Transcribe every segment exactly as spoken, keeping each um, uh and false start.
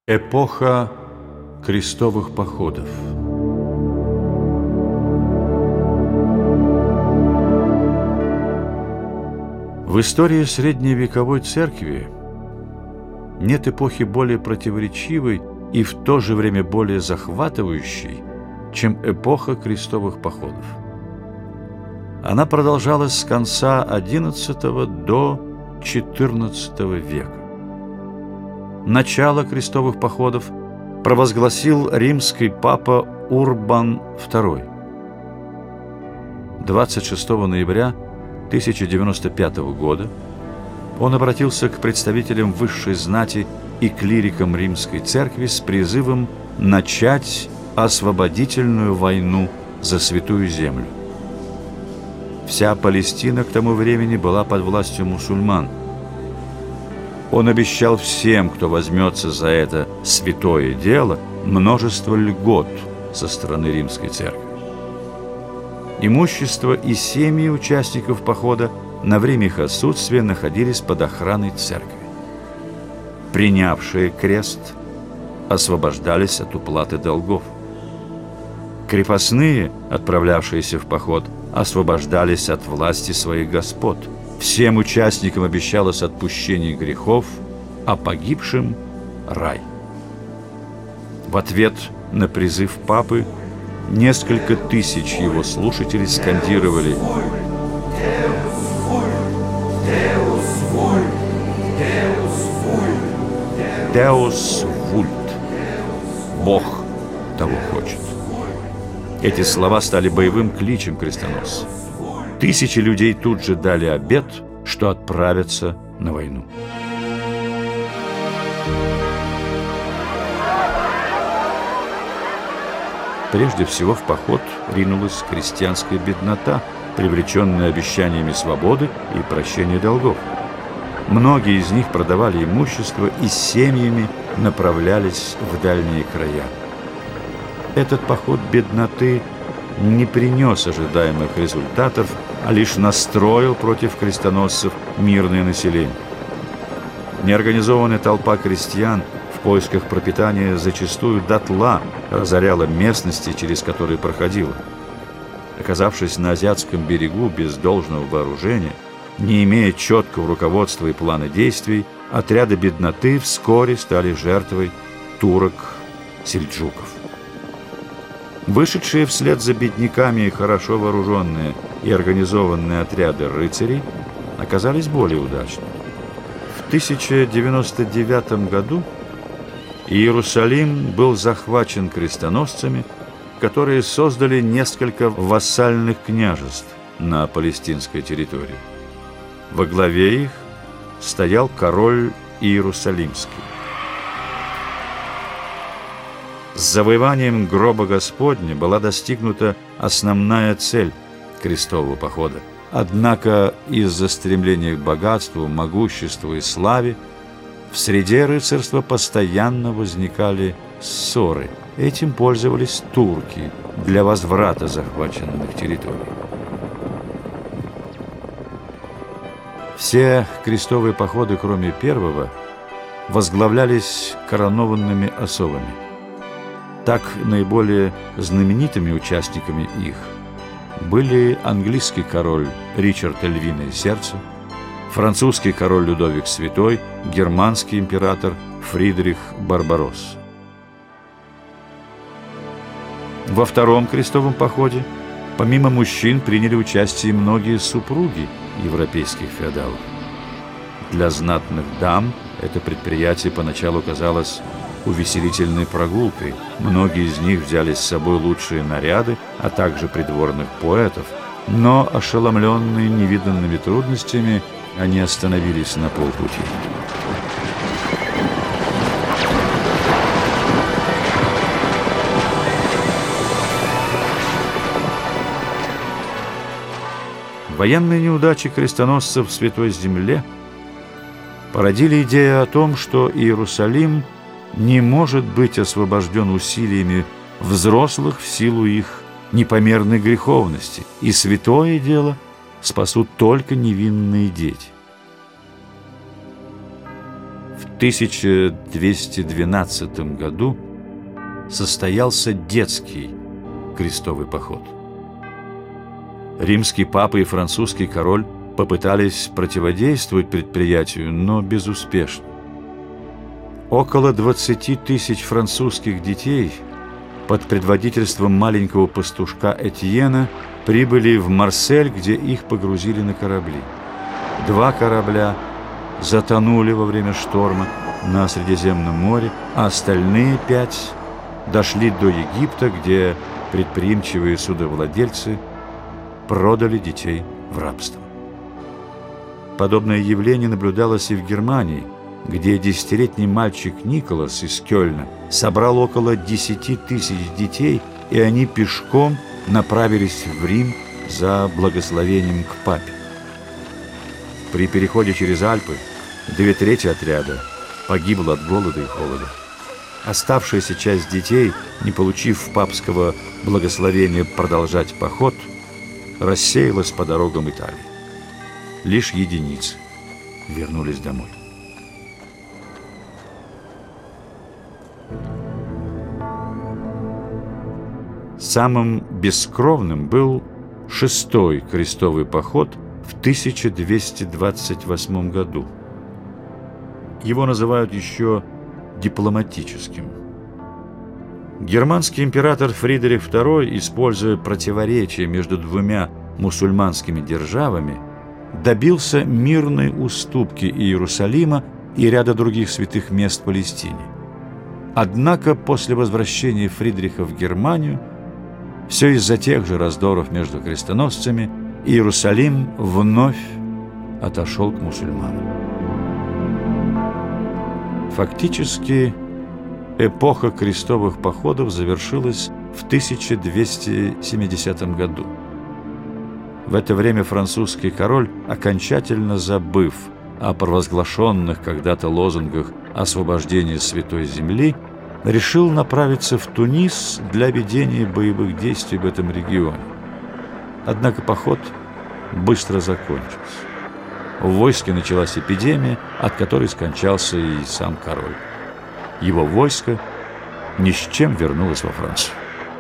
Эпоха крестовых походов. В истории средневековой церкви нет эпохи более противоречивой и в то же время более захватывающей, чем эпоха крестовых походов. Она продолжалась с конца одиннадцатого до четырнадцатого века. Начало крестовых походов провозгласил римский папа Урбан второй. двадцать шестого ноября тысяча девяносто пятого года он обратился к представителям высшей знати и клирикам римской церкви с призывом начать освободительную войну за Святую Землю. Вся Палестина к тому времени была под властью мусульман. Он обещал всем, кто возьмется за это святое дело, множество льгот со стороны римской церкви. Имущество и семьи участников похода на время их отсутствия находились под охраной церкви. Принявшие крест освобождались от уплаты долгов. Крепостные, отправлявшиеся в поход, освобождались от власти своих господ. Всем участникам обещалось отпущение грехов, а погибшим – рай. В ответ на призыв папы несколько тысяч его слушателей скандировали «Деус вульт» – «Бог того хочет». Эти слова стали боевым кличем крестоносцев. Тысячи людей тут же дали обет, что отправятся на войну. Прежде всего в поход ринулась крестьянская беднота, привлеченная обещаниями свободы и прощения долгов. Многие из них продавали имущество и с семьями направлялись в дальние края. Этот поход бедноты не принес ожидаемых результатов, а лишь настроил против крестоносцев мирное население. Неорганизованная толпа крестьян в поисках пропитания зачастую дотла разоряла местности, через которые проходила. Оказавшись на азиатском берегу без должного вооружения, не имея четкого руководства и плана действий, отряды бедноты вскоре стали жертвой турок-сельджуков. Вышедшие вслед за бедняками хорошо вооруженные и организованные отряды рыцарей оказались более удачными. В тысяча девяносто девятом году Иерусалим был захвачен крестоносцами, которые создали несколько вассальных княжеств на палестинской территории. Во главе их стоял король Иерусалимский. С завоеванием гроба Господня была достигнута основная цель крестового похода. Однако из-за стремления к богатству, могуществу и славе в среде рыцарства постоянно возникали ссоры. Этим пользовались турки для возврата захваченных территорий. Все крестовые походы, кроме первого, возглавлялись коронованными особами. Так, наиболее знаменитыми участниками их были английский король Ричард Львиное Сердце, французский король Людовик Святой, германский император Фридрих Барбаросса. Во втором крестовом походе помимо мужчин приняли участие многие супруги европейских феодалов. Для знатных дам это предприятие поначалу казалось увеселительной прогулкой. Многие из них взяли с собой лучшие наряды, а также придворных поэтов, но, ошеломленные невиданными трудностями, они остановились на полпути. Военные неудачи крестоносцев в Святой Земле породили идею о том, что Иерусалим не может быть освобожден усилиями взрослых в силу их непомерной греховности, и святое дело спасут только невинные дети. В тысяча двести двенадцатом году состоялся детский крестовый поход. Римский папа и французский король попытались противодействовать предприятию, но безуспешно. Около двадцати тысяч французских детей под предводительством маленького пастушка Этьена прибыли в Марсель, где их погрузили на корабли. Два корабля затонули во время шторма на Средиземном море, а остальные пять дошли до Египта, где предприимчивые судовладельцы продали детей в рабство. Подобное явление наблюдалось и в Германии, где десятилетний мальчик Николас из Кёльна собрал около десяти тысяч детей, и они пешком направились в Рим за благословением к папе. При переходе через Альпы две трети отряда погибло от голода и холода. Оставшаяся часть детей, не получив папского благословения продолжать поход, рассеялась по дорогам Италии. Лишь единицы вернулись домой. Самым бескровным был шестой крестовый поход в тысяча двести двадцать восьмом году. Его называют еще дипломатическим. Германский император Фридрих второй, используя противоречия между двумя мусульманскими державами, добился мирной уступки Иерусалима и ряда других святых мест в Палестине. Однако после возвращения Фридриха в Германию, все из-за тех же раздоров между крестоносцами, Иерусалим вновь отошел к мусульманам. Фактически, эпоха крестовых походов завершилась в тысяча двести семидесятом году. В это время французский король, окончательно забыв о провозглашенных когда-то лозунгах освобождения Святой Земли, решил направиться в Тунис для ведения боевых действий в этом регионе. Однако поход быстро закончился. В войске началась эпидемия, от которой скончался и сам король. Его войско ни с чем вернулось во Францию.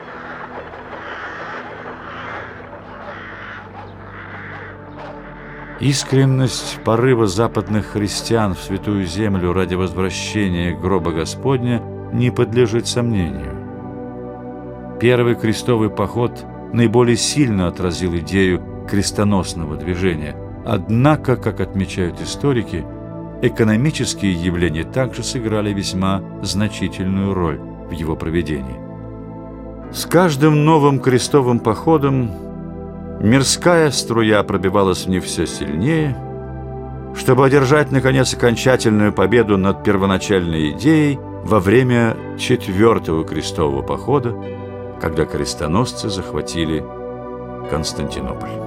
Искренность порыва западных христиан в Святую Землю ради возвращения гроба Господня не подлежит сомнению. Первый крестовый поход наиболее сильно отразил идею крестоносного движения. Однако, как отмечают историки, экономические явления также сыграли весьма значительную роль в его проведении. С каждым новым крестовым походом мирская струя пробивалась в них все сильнее, чтобы одержать, наконец, окончательную победу над первоначальной идеей во время четвертого крестового похода, когда крестоносцы захватили Константинополь.